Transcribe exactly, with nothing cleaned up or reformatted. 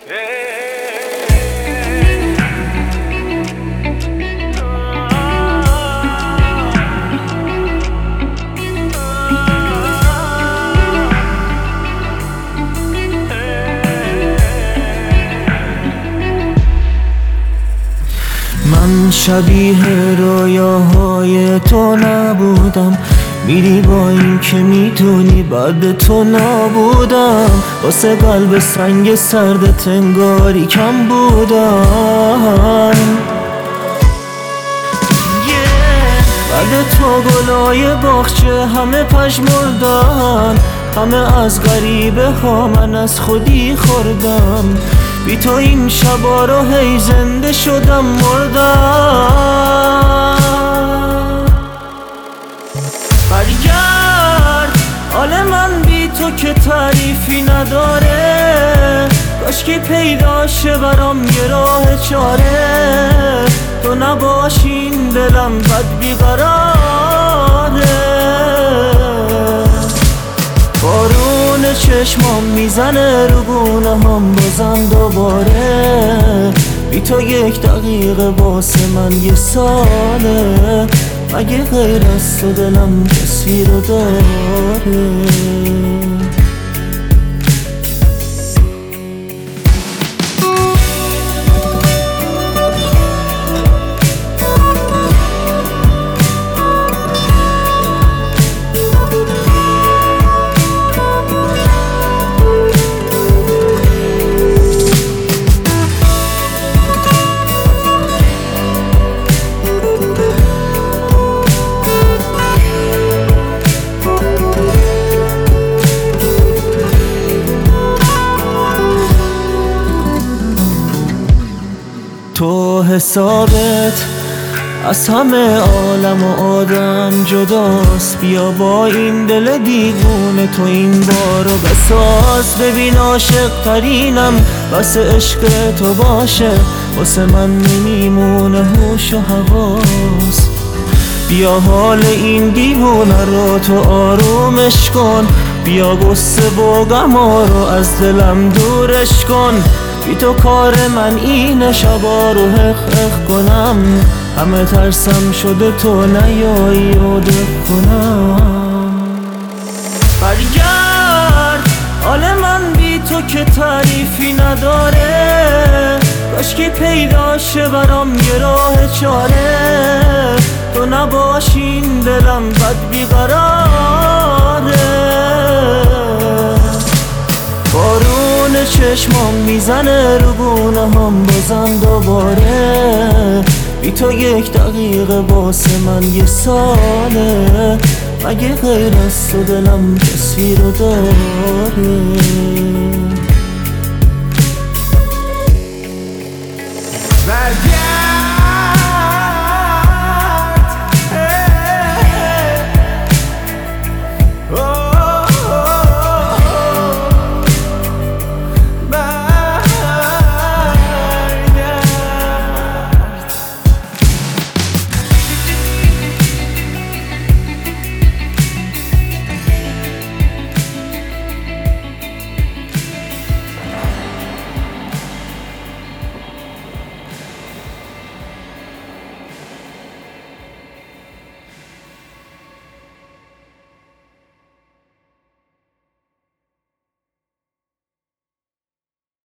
من شبیه رویاهای تو نبودم، میری با این که میدونی بعد تو نبودم. واسه قلب سنگ سردت انگاری کم بودم. بعد تو گلای باغچه همه پژمردن، همه از غریبه ها من از خودی خوردم. بی تو این شبا رو هی زنده شدم مردم. برگرد حال من بی تو که تعریفی نداره، کاشکی پیدا شه برام یه راه چاره. تو نباشین دلم بد بیقراره. بارون چشمام میزنه رو گونه هم بازم دوباره. بی تو یک دقیقه واسه من یه ساله، مگه غیر از تو دلم کسی رو داره؟ تو حسابت از همه عالم و آدم جداست. بیا با این دل دیوونه تو این بارو بساز. ببین عاشق ترینم بس عشق تو باشه، واسه من نمیمونه هوش و حواس. بیا حال این دیوونه رو تو آرومش کن، بیا غصه و غما رو از دلم دورش کن. بی تو کار من اینه شبا رو حق حق کنم، همه ترسم شده تو نیایی و دق کنم. برگرد حال من بی تو که تعریفی نداره، کاشکی پیدا شه برام یه راه چاره. تو نباشین دلم بد بیقراره. بارون چشمام میزنه رو گونه هم بازم دوباره. بی تو یک دقیقه واسه من یه ساله، مگه غیر از تو دلم کسی رو داره؟